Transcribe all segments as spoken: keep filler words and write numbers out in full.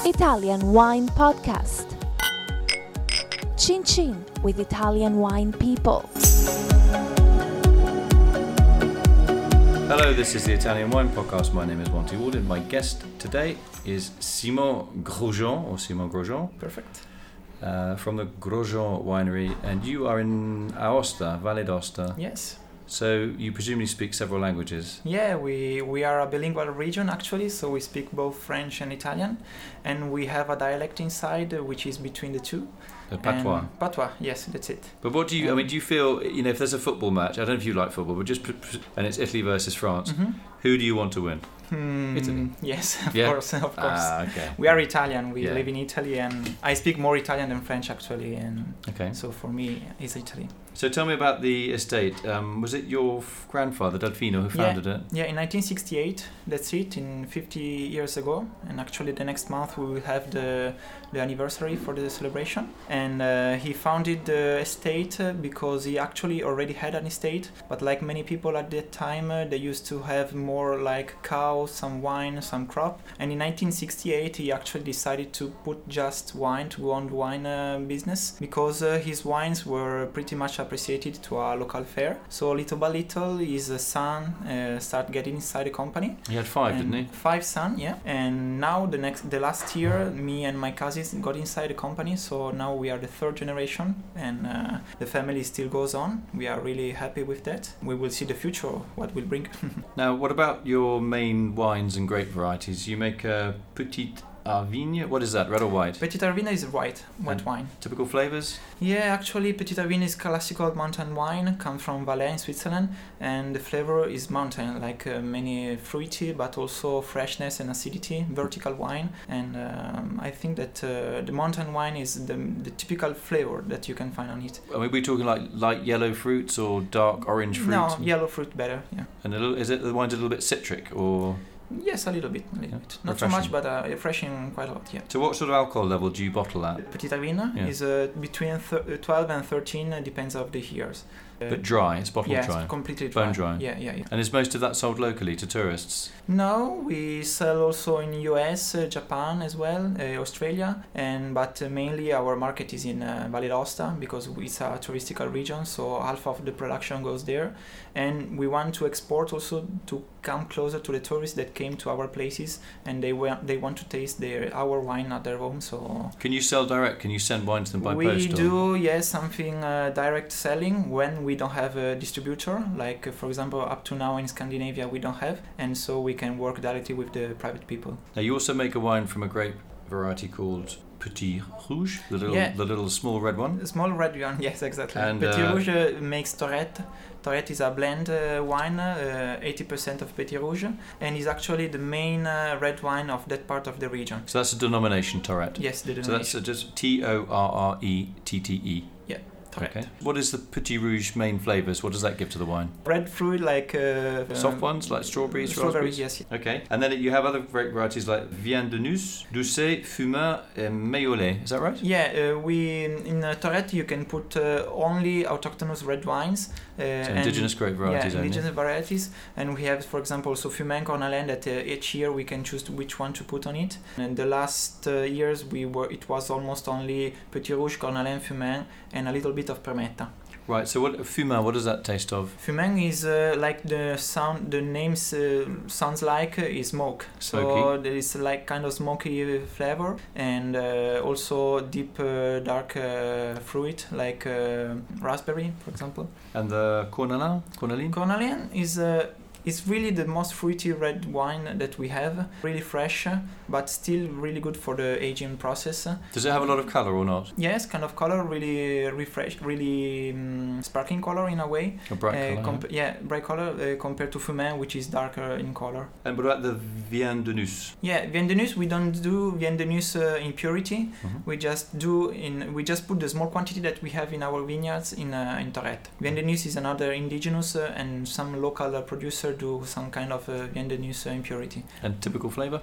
Italian Wine Podcast. Chin Chin with Italian wine people. Hello, this is the Italian Wine Podcast. My name is Monty Walden. My guest today is Simon Grosjean, or Simon Grosjean. Perfect. Uh, from the Grosjean Winery, and you are in Aosta, Valle d'Aosta. Yes. So you presumably speak several languages. Yeah, we, we are a bilingual region actually, so we speak both French and Italian, and we have a dialect inside uh, which is between the two. The patois. And patois, yes, that's it. But what do you? Um, I mean, do you feel? You know, if there's a football match, I don't know if you like football, but just pr- pr- and it's Italy versus France. Mm-hmm. Who do you want to win? Hmm, Italy. Yes, of Yeah? course, of course. Ah, okay. We are Italian. We Yeah. live in Italy, and I speak more Italian than French actually, and Okay. so for me, it's Italy. So tell me about the estate. Um, was it your f- grandfather, Delfino, who founded it? Yeah, in nineteen sixty-eight, that's it, in fifty years ago. And actually the next month we will have the, the anniversary for the celebration. And uh, he founded the estate uh, because he actually already had an estate. But like many people at that time, uh, they used to have more like cows, some wine, some crop. And in nineteen sixty-eight, he actually decided to put just wine, to go on the wine uh, business, because uh, his wines were pretty much appreciated to a local fair. So little by little, his uh, son uh, started getting inside the company. He had five, And didn't he? Five son, yeah. And now the next, the last year, me and my cousins got inside the company. So now we are the third generation, and uh, the family still goes on. We are really happy with that. We will see the future, what will bring. Now, what about your main wines and grape varieties? You make a Petite Arvigne. What is that, red or white? Petit Arvina is white, white And wine. Typical flavours? Yeah, actually, Petit Arvina is classical mountain wine, comes from Valais in Switzerland, and the flavor is mountain, like uh, many fruity, but also freshness and acidity, vertical wine. And um, I think that uh, the mountain wine is the, the typical flavor that you can find on it. I mean, we're talking like light yellow fruits or dark orange fruits? No, yellow fruit better, yeah. And a little, is it the wine's a little bit citric or? Yes, a little bit, a little Yeah. bit. Not Refreshing. so much, but uh, refreshing quite a lot, yeah. So what sort of alcohol level do you bottle at? Petit Arvina Yeah. is uh, between th- twelve and thirteen, uh, depends of the years. Uh, But dry, it's bottled yes, dry. completely dry. Bone dry. Yeah, yeah, yeah. And is most of that sold locally to tourists? No, we sell also in U S, uh, Japan as well, uh, Australia, and but uh, mainly our market is in uh, Valle d'Aosta because it's a touristical region, so half of the production goes there, and we want to export also to come closer to the tourists that came to our places, and they want they want to taste their our wine at their home. So Can you sell direct? Can you send wine to them by we post? or- do, yes, something uh, direct selling when we don't have a distributor. Like uh, for example, up to now in Scandinavia we don't have, and so we can work directly with the private people. Now you also make a wine from a grape variety called Petit Rouge, the little, Yeah. the little small red one. A small red one, yes, exactly. And, Petit uh, Rouge uh, makes Tourette. Tourette is a blend uh, wine, uh, eighty percent of Petit Rouge, and is actually the main uh, red wine of that part of the region. So that's a denomination, Tourette. Yes, the So that's denomination. uh, just T O R R E T T E. Tourette. Okay. What is the Petit Rouge main flavours? What does that give to the wine? Red fruit like... Uh, Soft uh, ones like strawberries, Strawberry, raspberries? yes. Okay. And then you have other grape varieties like Vien de Nus, Douce, Fumin, and Mayolet. Is that right? Yeah, uh, we in uh, Tourette you can put uh, only autochthonous red wines. Uh, So and- indigenous grape varieties yeah, only. indigenous varieties, and we have, for example, also Fumain Cornalen that uh, each year we can choose which one to put on it. And the last uh, years we were it was almost only Petit Rouge, Cornalen, Fumain, and a little bit of Permetta. Right. So what Fumin? What does that taste of? Fumain is uh, like the sound, the names uh, sounds like uh, is smoke. So Smoky. there is like kind of smoky flavor, and uh, also deep uh, dark uh, fruit like uh, raspberry, for example. And the Cornalin? Cornaline? Cornalien is uh, it's really the most fruity red wine that we have. Really fresh, uh, but still really good for the aging process. Does it have a lot of colour or not? Yes, kind of color, really refresh, really um, sparkling color in a way. A bright Uh, colour. comp- yeah, bright color uh, compared to Fumain, which is darker in color. And what about the Vien de Nus? Yeah, Vien de Nus, we don't do Vien de Nus uh, in purity. Mhm. We just do in we just put the small quantity that we have in our vineyards in uh, in Tourette. Vien de Nus is another indigenous, uh, and some local uh, producer do some kind of uh, Vien de Nus uh, impurity. And typical flavour?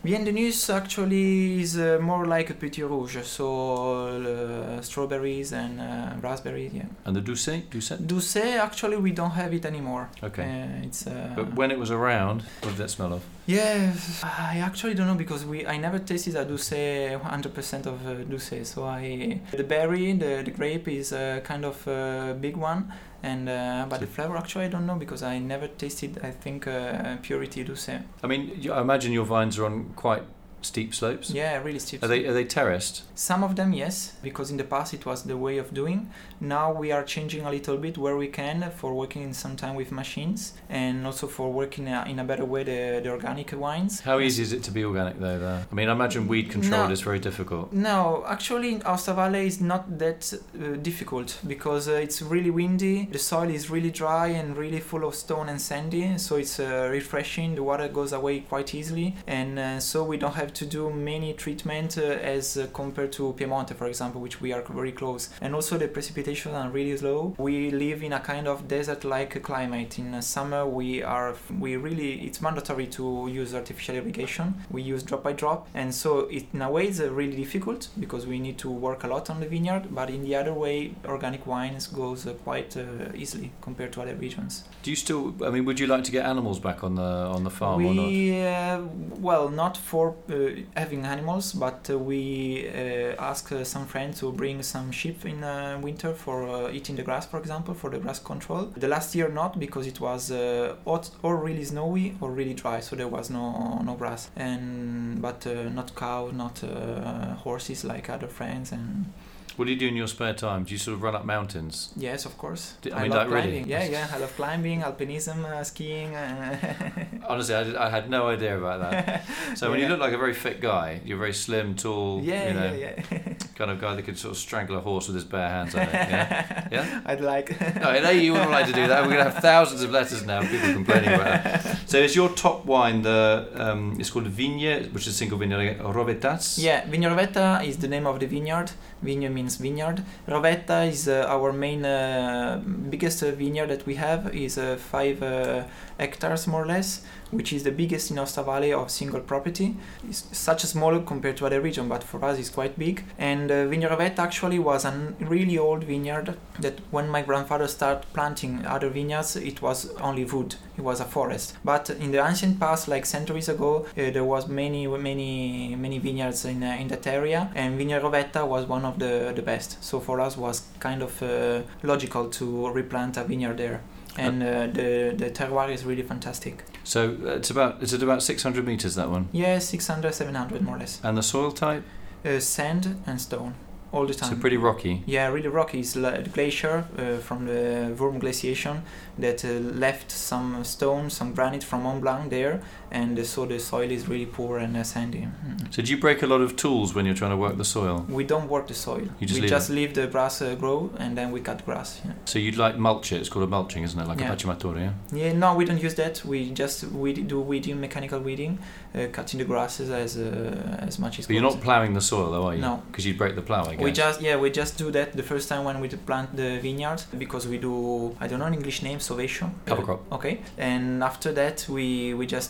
Bienvenus actually is uh, more like a Petit Rouge, so uh, strawberries and uh, raspberries, yeah. And the Doucet? Doucet? Doucet, actually we don't have it anymore. Okay. Uh, it's. Uh, But when it was around, what did that smell of? Yeah, I actually don't know because we I never tasted a Doucet, one hundred percent of uh, Doucet. So I the berry, the, the grape is a kind of a big one, and uh, but the flavor actually I don't know because I never tasted. I think uh, purity Doucet. I mean, you- I imagine your vines are on quite steep slopes. Yeah, really steep. Are they are they terraced? Some of them, yes, because in the past it was the way of doing. Now we are changing a little bit where we can for working some time with machines and also for working uh, in a better way the, the organic wines. How easy is it to be organic though? There. I mean, I imagine weed control No. is very difficult. No, actually in Aosta Valley is not that uh, difficult because uh, it's really windy, the soil is really dry and really full of stone and sandy, so it's uh, refreshing, the water goes away quite easily, and uh, so we don't have to do many treatment uh, as uh, compared to Piemonte, for example, which we are very close. And also the precipitation are really low. We live in a kind of desert-like climate. In uh, summer we are we really it's mandatory to use artificial irrigation. We use drop by drop, and so it, in a way it's uh, really difficult because we need to work a lot on the vineyard, but in the other way organic wines goes uh, quite uh, easily compared to other regions. Do you still? I mean, would you like to get animals back on the on the farm or not? We uh, well, not for uh, having animals, but uh, we uh, ask uh, some friends to bring some sheep in uh, winter for uh, eating the grass, for example, for the grass control. The last year not, because it was uh, hot or really snowy or really dry, so there was no no grass. And but uh, not cows, not uh, horses like other friends. And What do you do in your spare time? Do you sort of run up mountains? yes, of course. D- I I, mean, love like, really? climbing. Yeah, yeah, I love climbing, alpinism, uh, skiing. Uh, Honestly, I, did- I had no idea about that. So when you Yeah. look like a very fit guy, you're very slim, tall, yeah, you know, yeah, yeah. kind of guy that could sort of strangle a horse with his bare hands, I think. Yeah? Yeah? I'd like. No, no, you wouldn't like to do that. We're going to have thousands of letters now, people complaining about that. So is your top wine, the um, it's called Vigne, which is single vineyard Rovetas? Yeah, Vigno Rovetta is the name of the vineyard. Vigno means vineyard. Rovetta is uh, our main, uh, biggest uh, vineyard that we have. Is uh, five uh, hectares more or less, which is the biggest in Aosta Valley of single property. It's such a small compared to other region, but for us it's quite big. And uh, Vigno Rovetta actually was a really old vineyard that when my grandfather started planting other vineyards, it was only wood. It was a forest. But in the ancient past, like centuries ago, uh, there was many, many, many vineyards in uh, in that area, and Vigno Rovetta was one of the the best. So for us was kind of uh, logical to replant a vineyard there. And uh, the the terroir is really fantastic. So uh, it's about is it about six hundred meters, that one? Yeah, six hundred, seven hundred more or less. And the soil type? Uh, sand and stone, all the time. So pretty rocky. Yeah, really rocky. It's like the glacier uh, from the Wurm glaciation that uh, left some stone, some granite from Mont Blanc there, and uh, so the soil is really poor and uh, sandy. Mm. So do you break a lot of tools when you're trying to work the soil? We don't work the soil. You just we leave just it? leave the grass uh, grow, and then we cut grass. Yeah. So you'd like mulch it, it's called a mulching, isn't it? Like Yeah. a pacimatore, yeah? Yeah, no, we don't use that. We just we do weeding, mechanical weeding, uh, cutting the grasses as uh, as much as. But you're not ploughing the soil though, are you? No. Because you'd break the plough, I guess. We just yeah we just do that the first time when we plant the vineyard because we do I don't know an English name sovation. Cover crop. Okay, and after that we we just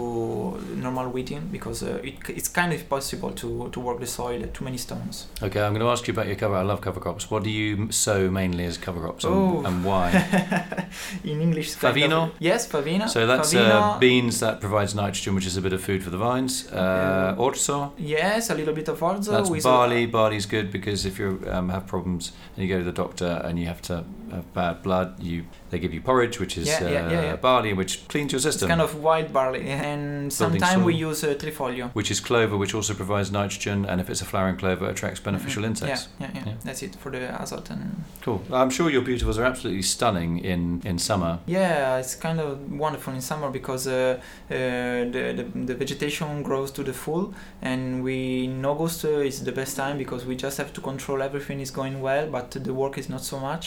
do normal weeding because uh, it, it's kind of impossible to to work the soil at too many stones. Okay, I'm going to ask you about your cover. I love cover crops. What do you sow mainly as cover crops, and, Oh. and why? In English, it's kind Favino? of- yes, favina. So that's uh, Favina, beans that provides nitrogen, which is a bit of food for the vines. Uh, Okay. orzo. Yes, a little bit of orzo. That's with barley. Barley's good because if you um, have problems and you go to the doctor and you have to have bad blood, you they give you porridge, which is Yeah, yeah, uh, yeah, yeah. barley, which cleans your It's system. kind of wild barley, and sometimes we soil. use uh, trifolio. Which is clover, which also provides nitrogen, and if it's a flowering clover, attracts beneficial Mhm. insects. Yeah, yeah, yeah, Yeah. That's it for the azot and. Cool. I'm sure your beautifuls are absolutely stunning in, in summer. Yeah, it's kind of wonderful in summer because uh, uh, the, the the vegetation grows to the full, and we in August uh, is the best time because we just have to control everything is going well, but the work is not so much. The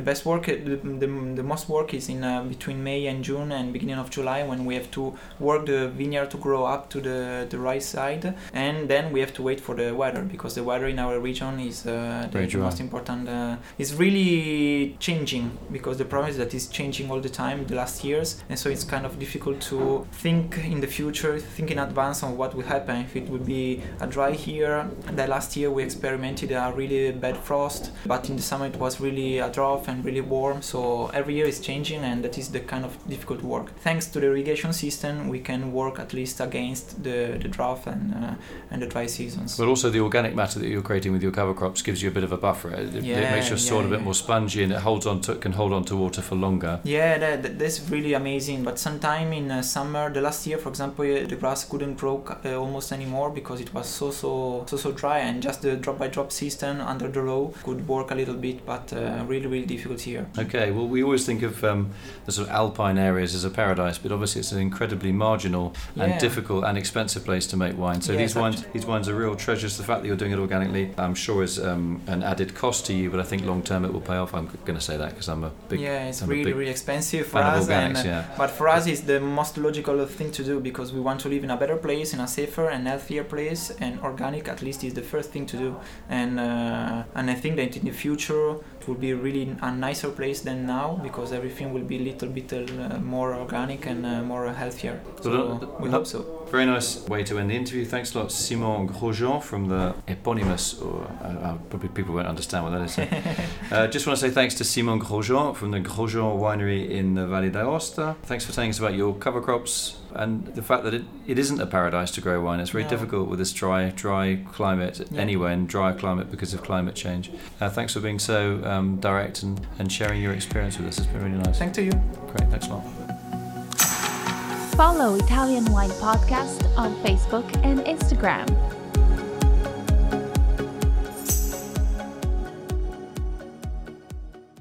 best work, the, the, the most work is in uh, between May and June and beginning of July, when we have to work the vineyard to grow up to the, the right side, and then we have to wait for the weather, because the weather in our region is uh, the, the most important. Uh, it's really changing, because the problem is that it's changing all the time the last years, and so it's kind of difficult to think in the future, think in advance on what will happen. If it will be a dry year, the last year we experimented a really bad frost, but in the summer it was really a drought and really warm, so every year is changing, and that is the kind of difficult work. Thanks to the irrigation system, we can work at least against the, the drought and uh, and the dry seasons. But also the organic matter that you're creating with your cover crops gives you a bit of a buffer. It, yeah, it makes your soil yeah, a bit yeah. more spongy, and it holds on to can hold on to water for longer. Yeah, that, that, that's really amazing. But sometime in uh, summer, the last year, for example, the grass couldn't grow uh, almost anymore, because it was so so so so dry, and just the drop by drop system under the row could work a little bit, but uh, really really difficult here. Okay, well, we always think of um, the sort of alpine areas as a paradise, but obviously it's an incredibly marginal and Yeah. difficult and expensive place to make wine. So Yes, these wines, actually. these wines are real treasures. The fact that you're doing it organically, I'm sure, is um, an added cost to you, but I think long term it will pay off. I'm going to say that because I'm a big yeah, it's I'm a really big really expensive for fan of us, organics. and, uh, Yeah. but for us it's the most logical thing to do, because we want to live in a better place, in a safer and healthier place, and organic at least is the first thing to do. And uh, and I think that in the future it will be really a nicer place than now, because everything will be a little bit uh, more organic and uh, more healthier. So Well, we uh, hope so. Very nice way to end the interview. Thanks a lot, Simon Grosjean from the Eponymous, or uh, uh, probably people won't understand what that is. uh, just want to say thanks to Simon Grosjean from the Grosjean winery in the Valle d'Aosta. Thanks for telling us about your cover crops and the fact that it, it isn't a paradise to grow wine. It's very No. difficult with this dry dry climate Yeah. anywhere, and dry climate because of climate change. Uh, thanks for being so um, direct and, and sharing your experience with us. It's been really nice. Thank to you. Great, thanks a lot. Follow Italian Wine Podcast on Facebook and Instagram.